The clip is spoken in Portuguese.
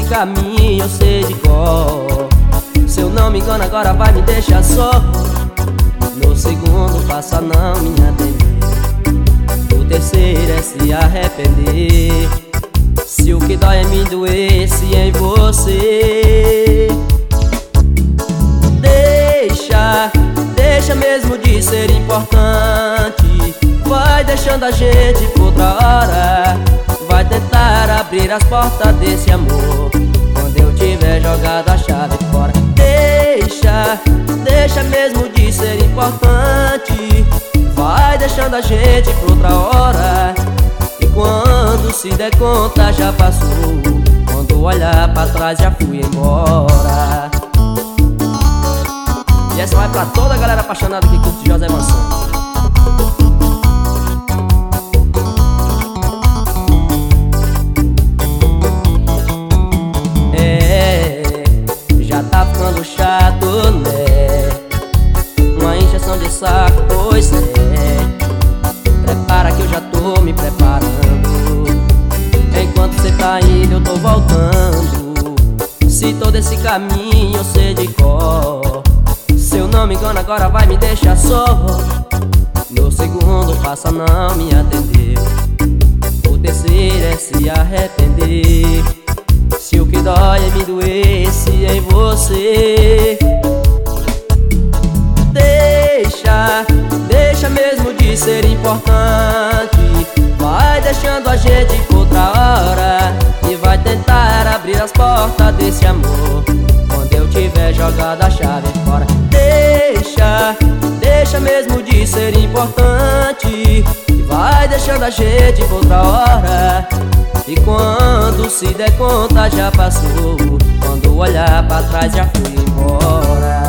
caminho eu sei de cor. Se eu não me engano agora vai me deixar só. No segundo passo a não me atender. O terceiro é se arrepender. Se o que dói é me doer, se em você. Deixa mesmo de ser importante. Vai deixando a gente por outra hora. Vai tentar abrir as portas desse amor quando eu tiver jogado a chave fora. Deixa mesmo de ser importante. Vai deixando a gente por outra hora. E quando se der conta já passou. Quando olhar pra trás já fui embora. E essa vai pra toda a galera apaixonada que curte José Mansão. Já tá ficando chato, né? Uma encheção de saco, pois é. Prepara que eu já tô me preparando. Enquanto cê tá indo eu tô voltando. Se todo esse caminho eu sei de cor. Se eu não me engano agora vai me deixar só. No segundo passo a não me atender. O terceiro é se arrepender. Se o que dói é me doer, se em você. Deixa mesmo de ser importante. Vai deixando a gente por outra hora. E vai tentar abrir as portas desse amor quando eu tiver jogado a chave fora. Deixa mesmo de ser importante. E vai deixando a gente por outra hora. E quando se der conta já passou. Quando olhar pra trás já fui embora.